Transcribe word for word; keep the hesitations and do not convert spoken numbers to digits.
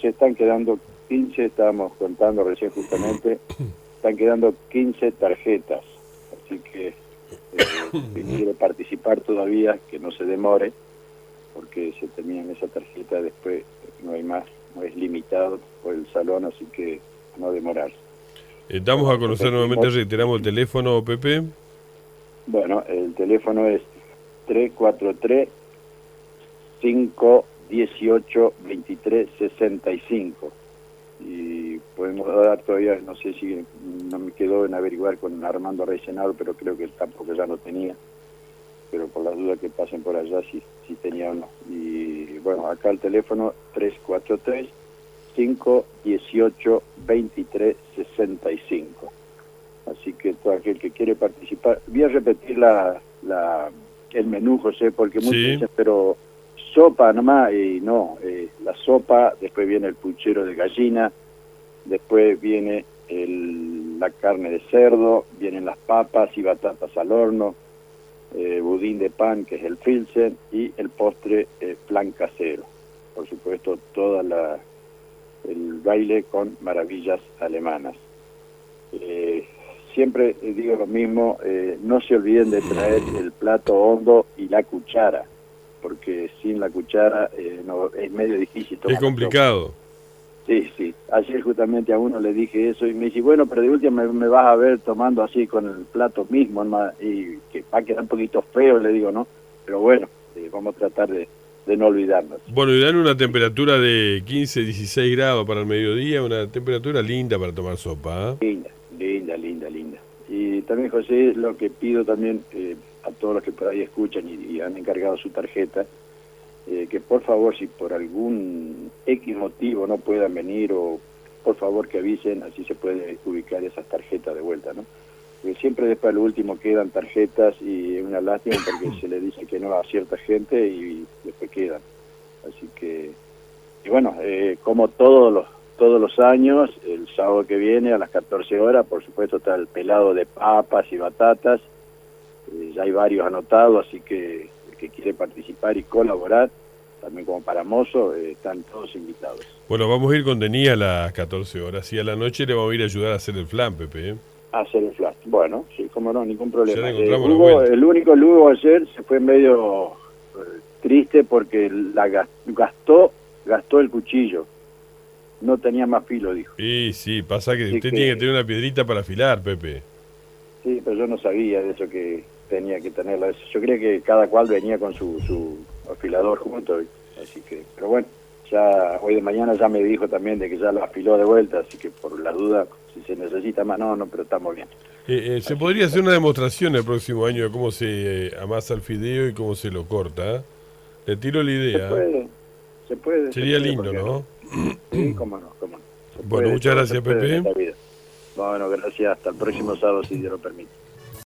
se están quedando quince, estábamos contando recién justamente, están quedando quince tarjetas, así que eh, si quiere participar todavía, que no se demore, porque se tenían esa tarjeta, después no hay más, no es limitado por el salón, así que no demorarse. Estamos a conocer nuevamente, reiteramos el teléfono, Pepe. Bueno, el teléfono es tres cuatro tres, cinco uno ocho, dos tres seis cinco. Y podemos dar todavía, no sé si no me quedó en averiguar con Armando Reisenado, pero creo que tampoco ya no tenía. Pero por la duda que pasen por allá, si, si tenía o no. Y bueno, acá el teléfono tres cuatro tres, cinco uno ocho, dos tres seis cinco. Así que todo aquel que quiere participar, voy a repetir la, la el menú, José, porque muchos Sí. dicen, pero sopa nomás, y no, eh, la sopa, después viene el puchero de gallina, después viene el, la carne de cerdo, vienen las papas y batatas al horno, eh, budín de pan, que es el Pilsen, y el postre eh, flan casero. Por supuesto, toda la el baile con maravillas alemanas. Eh, siempre digo lo mismo, eh, no se olviden de traer el plato hondo y la cuchara, porque sin la cuchara eh, no, es medio difícil tomar. Es complicado. Sí, sí. Ayer justamente a uno le dije eso y me dice, bueno, pero de última me, me vas a ver tomando así con el plato mismo, ¿no? Y que va a quedar un poquito feo, le digo, ¿no? Pero bueno, eh, vamos a tratar de, de no olvidarnos. Bueno, y dan una temperatura de quince, dieciséis grados para el mediodía, una temperatura linda para tomar sopa, ¿eh? Linda, linda, linda, linda. Y también, José, lo que pido también eh, a todos los que por ahí escuchan y, y han encargado su tarjeta, eh, que por favor, si por algún X motivo no puedan venir, o por favor que avisen, así se puede ubicar esas tarjetas de vuelta, ¿no? Porque siempre después al último quedan tarjetas y es una lástima porque se le dice que no a cierta gente y después quedan. Así que, y bueno, eh, como todos los todos los años, el sábado que viene a las catorce horas, por supuesto está el pelado de papas y batatas, eh, ya hay varios anotados, así que el que quiere participar y colaborar, también como para mozo, eh, están todos invitados. Bueno, vamos a ir con Denis a las catorce horas y a la noche le vamos a ir a ayudar a hacer el flan, Pepe, ¿eh? A hacer el flash. Bueno, sí, como no, ningún problema. Ya le Eh, encontramos la Hugo, vuelta. el único Lugo ayer se fue medio eh, triste porque la gas- gastó, gastó el cuchillo. No tenía más filo, dijo. Y sí, pasa que Así usted que- tiene que tener una piedrita para afilar, Pepe. Sí, pero yo no sabía de eso que tenía que tenerla. Yo creía que cada cual venía con su, su afilador junto. Así que, pero bueno, ya hoy de mañana ya me dijo también de que ya lo afiló de vuelta, así que por la duda, si se necesita más, no, no, pero estamos bien. Eh, eh, se podría hacer una demostración el próximo año de cómo se eh, amasa el fideo y cómo se lo corta, ¿eh? Le tiro la Se idea. puede, se puede. Sería se puede, lindo, porque ¿no? Sí, cómo no, cómo no. Se Bueno, puede, muchas todo gracias, se puede en Pepe. esta vida. Bueno, gracias. Hasta el próximo sábado, si Dios lo permite.